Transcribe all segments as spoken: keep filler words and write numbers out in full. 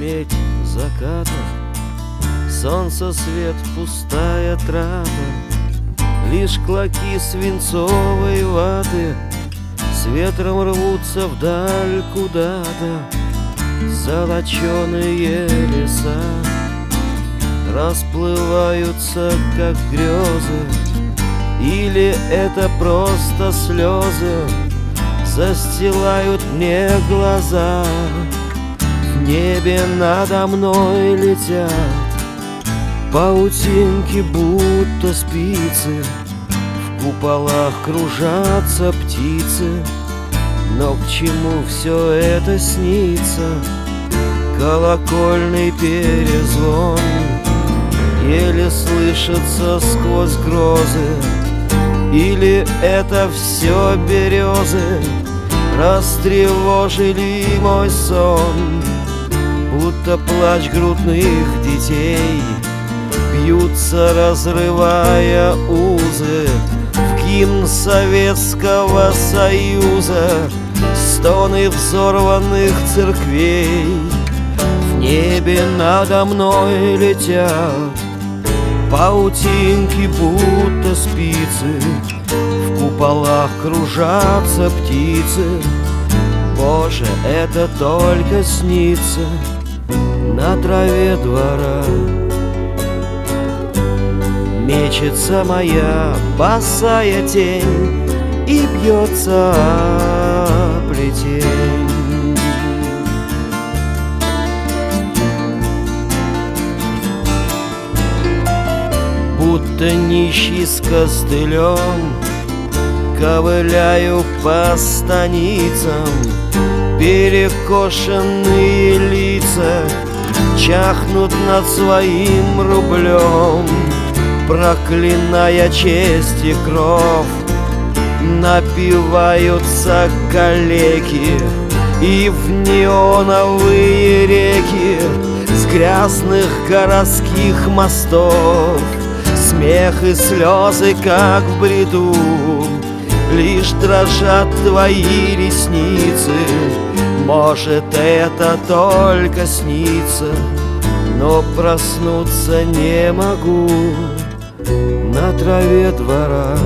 медь заката, солнце свет, пустая трата, лишь клоки свинцовой ваты с ветром рвутся вдаль куда-то. Золоченые леса расплываются, как грезы, или это просто слезы застилают мне глаза. В небе надо мной летят паутинки, будто спицы, в куполах кружатся птицы. Но к чему все это снится? Колокольный перезвон еле слышится сквозь грозы, или это все березы растревожили мой сон? Будто плач грудных детей бьются, разрывая узы, в гимн Советского Союза стоны взорванных церквей. В небе надо мной летят паутинки, будто спицы, в куполах кружатся птицы. Боже, это только снится на траве двора. Мечется моя босая тень и бьется о плетень. Будто нищий с костылем ковыляю по станицам, перекошенные лица чахнут над своим рублем, проклиная честь и кровь. Напиваются калеки и в неоновые реки с грязных городских мостов. Смех и слезы, как в бреду, лишь дрожат твои ресницы. Может, это только снится, но проснуться не могу на траве двора.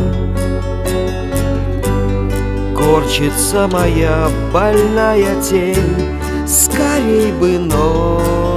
Корчится моя больная тень, скорей бы ночь.